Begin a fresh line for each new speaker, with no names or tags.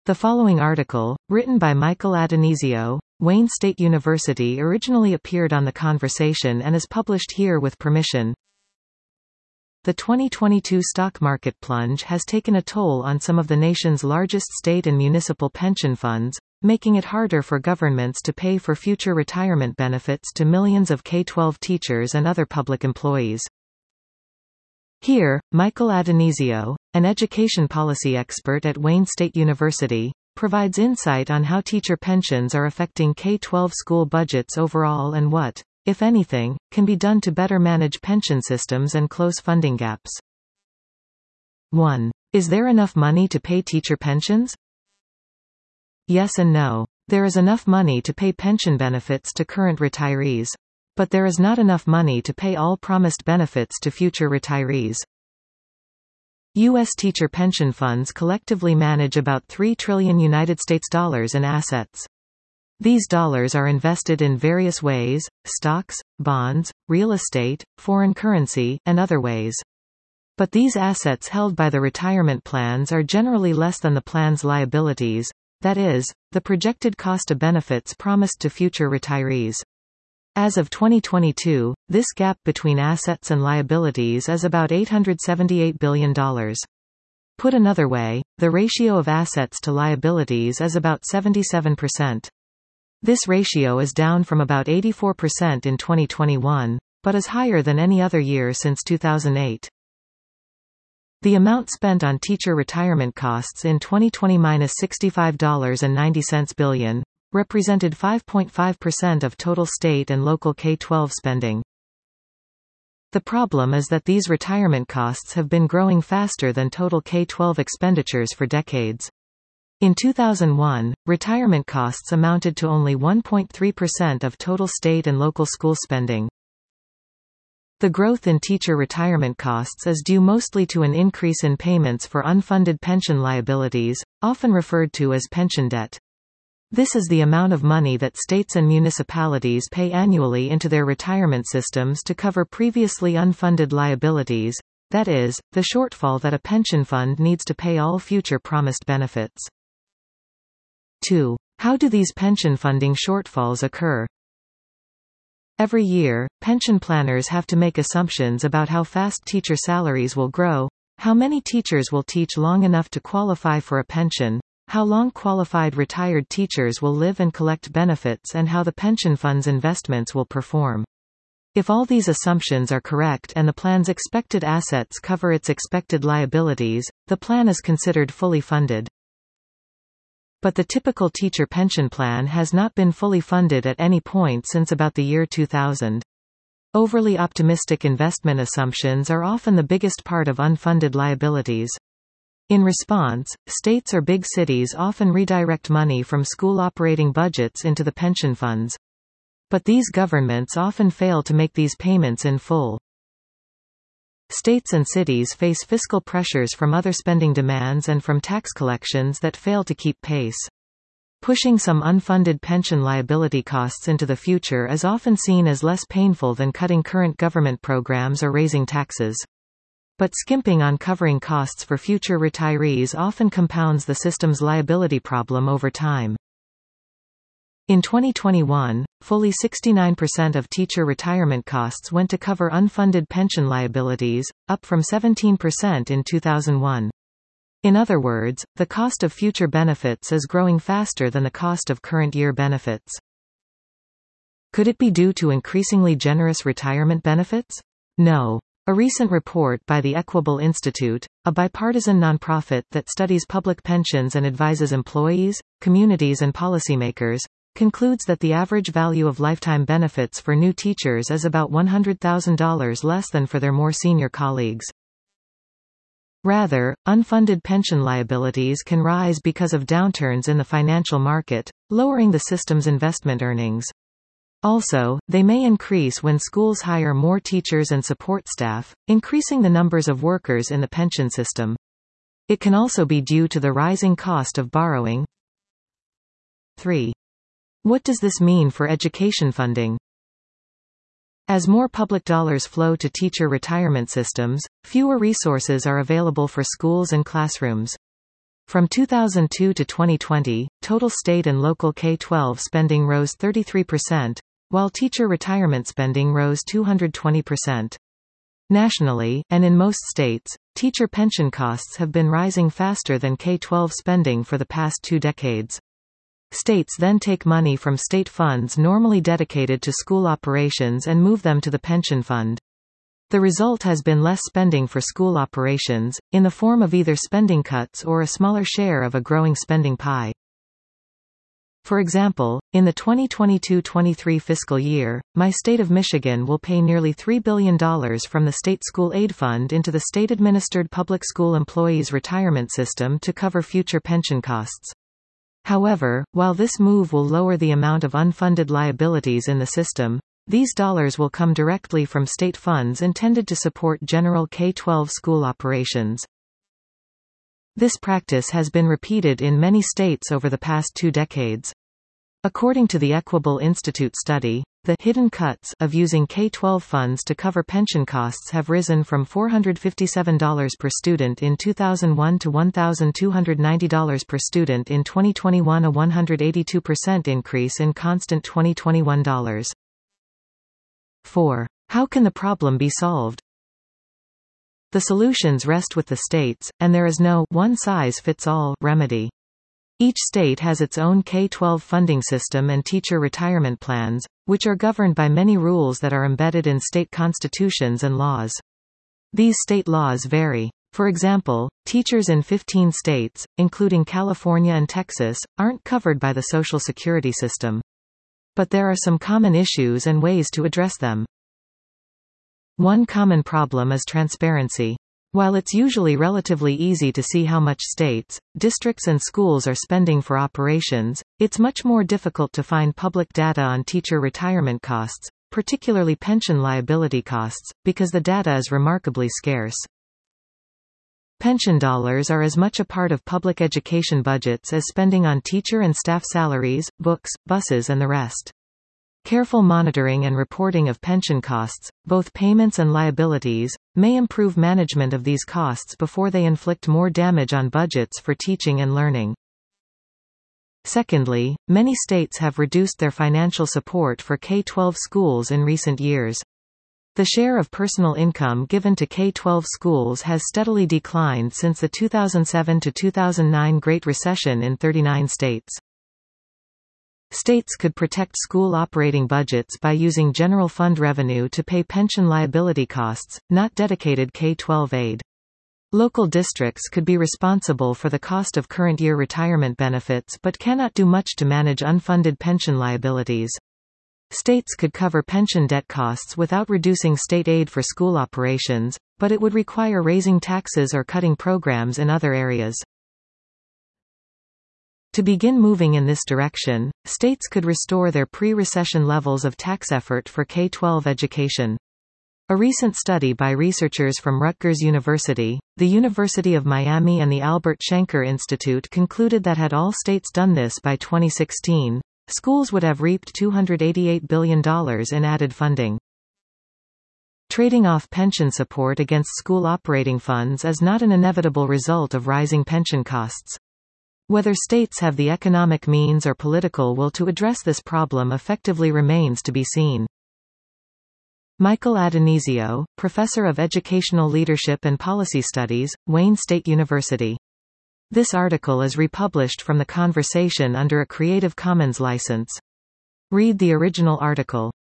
The following article, written by Michael Addonizio, Wayne State University, originally appeared on The Conversation and is published here with permission. The 2022 stock market plunge has taken a toll on some of the nation's largest state and municipal pension funds, making it harder for governments to pay for future retirement benefits to millions of K-12 teachers and other public employees. Here, Michael Addonizio, an education policy expert at Wayne State University, provides insight on how teacher pensions are affecting K-12 school budgets overall and what, if anything, can be done to better manage pension systems and close funding gaps. 1. Is there enough money to pay teacher pensions? Yes and no. There is enough money to pay pension benefits to current retirees. But there is not enough money to pay all promised benefits to future retirees. U.S. teacher pension funds collectively manage about $3 trillion in assets. These dollars are invested in various ways: stocks, bonds, real estate, foreign currency, and other ways. But these assets held by the retirement plans are generally less than the plan's liabilities, that is, the projected cost of benefits promised to future retirees. As of 2022, this gap between assets and liabilities is about $878 billion. Put another way, the ratio of assets to liabilities is about 77%. This ratio is down from about 84% in 2021, but is higher than any other year since 2008. The amount spent on teacher retirement costs in 2020 $65.90 billion, represented 5.5% of total state and local K-12 spending. The problem is that these retirement costs have been growing faster than total K-12 expenditures for decades. In 2001, retirement costs amounted to only 1.3% of total state and local school spending. The growth in teacher retirement costs is due mostly to an increase in payments for unfunded pension liabilities, often referred to as pension debt. This is the amount of money that states and municipalities pay annually into their retirement systems to cover previously unfunded liabilities, that is, the shortfall that a pension fund needs to pay all future promised benefits. 2. How do these pension funding shortfalls occur? Every year, pension planners have to make assumptions about how fast teacher salaries will grow, how many teachers will teach long enough to qualify for a pension, how long qualified retired teachers will live and collect benefits, and how the pension fund's investments will perform. If all these assumptions are correct and the plan's expected assets cover its expected liabilities, the plan is considered fully funded. But the typical teacher pension plan has not been fully funded at any point since about the year 2000. Overly optimistic investment assumptions are often the biggest part of unfunded liabilities. In response, states or big cities often redirect money from school operating budgets into the pension funds. But these governments often fail to make these payments in full. States and cities face fiscal pressures from other spending demands and from tax collections that fail to keep pace. Pushing some unfunded pension liability costs into the future is often seen as less painful than cutting current government programs or raising taxes. But skimping on covering costs for future retirees often compounds the system's liability problem over time. In 2021, fully 69% of teacher retirement costs went to cover unfunded pension liabilities, up from 17% in 2001. In other words, the cost of future benefits is growing faster than the cost of current year benefits. Could it be due to increasingly generous retirement benefits? No. A recent report by the Equable Institute, a bipartisan nonprofit that studies public pensions and advises employees, communities and policymakers, concludes that the average value of lifetime benefits for new teachers is about $100,000 less than for their more senior colleagues. Rather, unfunded pension liabilities can rise because of downturns in the financial market, lowering the system's investment earnings. Also, they may increase when schools hire more teachers and support staff, increasing the numbers of workers in the pension system. It can also be due to the rising cost of borrowing. 3. What does this mean for education funding? As more public dollars flow to teacher retirement systems, fewer resources are available for schools and classrooms. From 2002 to 2020, total state and local K-12 spending rose 33%, while teacher retirement spending rose 220%. Nationally, and in most states, teacher pension costs have been rising faster than K-12 spending for the past 2 decades. States then take money from state funds normally dedicated to school operations and move them to the pension fund. The result has been less spending for school operations, in the form of either spending cuts or a smaller share of a growing spending pie. For example, in the 2022-23 fiscal year, my state of Michigan will pay nearly $3 billion from the state school aid fund into the state-administered public school employees' retirement system to cover future pension costs. However, while this move will lower the amount of unfunded liabilities in the system, these dollars will come directly from state funds intended to support general K-12 school operations. This practice has been repeated in many states over the past 2 decades. According to the Equable Institute study, the hidden cuts of using K-12 funds to cover pension costs have risen from $457 per student in 2001 to $1,290 per student in 2021, a 182% increase in constant 2021 dollars. 4. How can the problem be solved? The solutions rest with the states, and there is no one-size-fits-all remedy. Each state has its own K-12 funding system and teacher retirement plans, which are governed by many rules that are embedded in state constitutions and laws. These state laws vary. For example, teachers in 15 states, including California and Texas, aren't covered by the Social Security system. But there are some common issues and ways to address them. One common problem is transparency. While it's usually relatively easy to see how much states, districts and schools are spending for operations, it's much more difficult to find public data on teacher retirement costs, particularly pension liability costs, because the data is remarkably scarce. Pension dollars are as much a part of public education budgets as spending on teacher and staff salaries, books, buses and the rest. Careful monitoring and reporting of pension costs, both payments and liabilities, may improve management of these costs before they inflict more damage on budgets for teaching and learning. Secondly, many states have reduced their financial support for K-12 schools in recent years. The share of personal income given to K-12 schools has steadily declined since the 2007 to 2009 Great Recession in 39 states. States could protect school operating budgets by using general fund revenue to pay pension liability costs, not dedicated K-12 aid. Local districts could be responsible for the cost of current year retirement benefits but cannot do much to manage unfunded pension liabilities. States could cover pension debt costs without reducing state aid for school operations, but it would require raising taxes or cutting programs in other areas. To begin moving in this direction, states could restore their pre-recession levels of tax effort for K-12 education. A recent study by researchers from Rutgers University, the University of Miami and the Albert Shanker Institute concluded that had all states done this by 2016, schools would have reaped $288 billion in added funding. Trading off pension support against school operating funds is not an inevitable result of rising pension costs. Whether states have the economic means or political will to address this problem effectively remains to be seen. Michael Adonisio, Professor of Educational Leadership and Policy Studies, Wayne State University. This article is republished from The Conversation under a Creative Commons license. Read the original article.